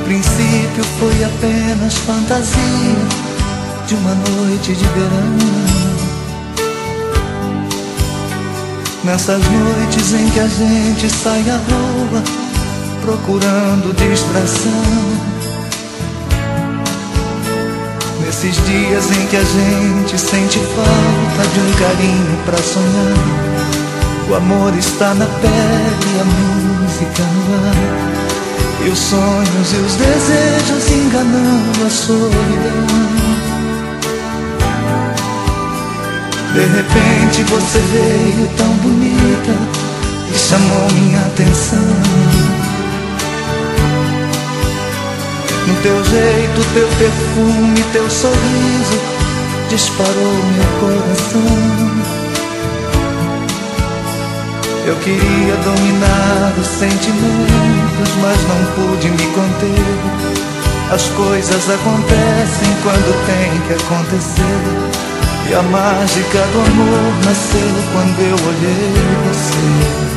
princípio foi apenas fantasia de uma noite de verão. Nessas noites em que a gente sai à rua procurando distração, nesses dias em que a gente sente falta de um carinho pra sonhar, o amor está na pele e a música no ar, e os sonhos e os desejos enganando a solidão. De repente você veio tão bonita e chamou minha atenção. No teu jeito, teu perfume, teu sorriso disparou meu coração. Eu queria dominar os sentimentos, mas não pude me conter. As coisas acontecem quando tem que acontecer, e a mágica do amor nasceu quando eu olhei você.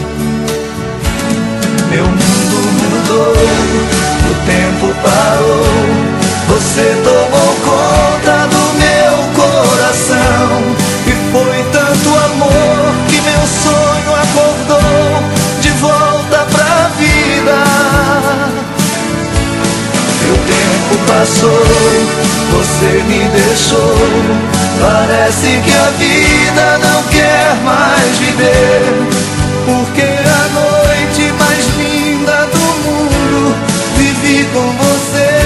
Meu mundo mudou, o tempo parou, você tomou conta do meu coração. E foi tanto amor que meu sonho acordou de volta pra vida. E o tempo passou, você me deixou. Parece que a vida não quer mais viver, porque a noite mais linda do mundo vivi com você.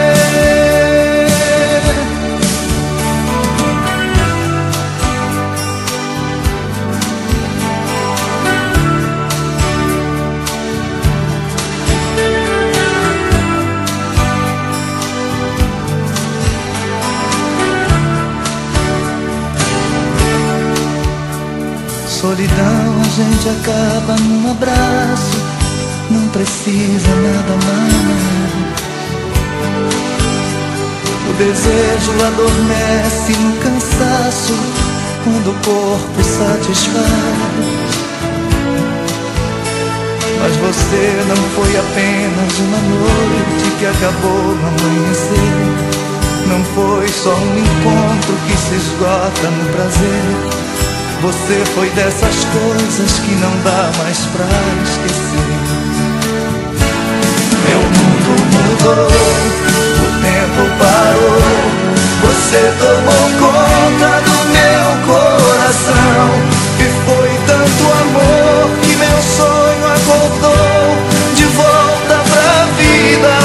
Solidão a gente acaba num abraço, não precisa nada mais. O desejo adormece no cansaço quando o corpo satisfaz. Mas você não foi apenas uma noite que acabou no amanhecer. Não foi só um encontro que se esgota no prazer. Você foi dessas coisas que não dá mais pra esquecer. Meu mundo mudou, o tempo parou, você tomou conta do meu coração. E foi tanto amor que meu sonho acordou de volta pra vida.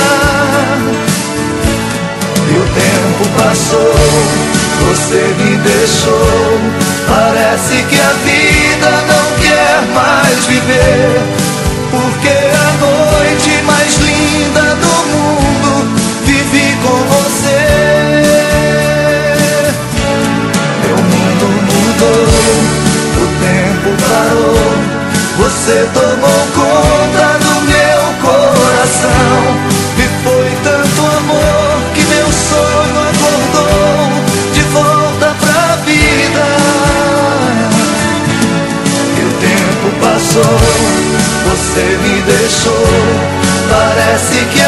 E o tempo passou, você me deixou. Parece que a vida não quer mais viver, porque a noite mais linda do mundo vivi com você. Meu mundo mudou, o tempo parou, você tomou conta do meu coração. E foi tanto amor que meu sonho acordou de volta pra vida. Passou, você me deixou, parece que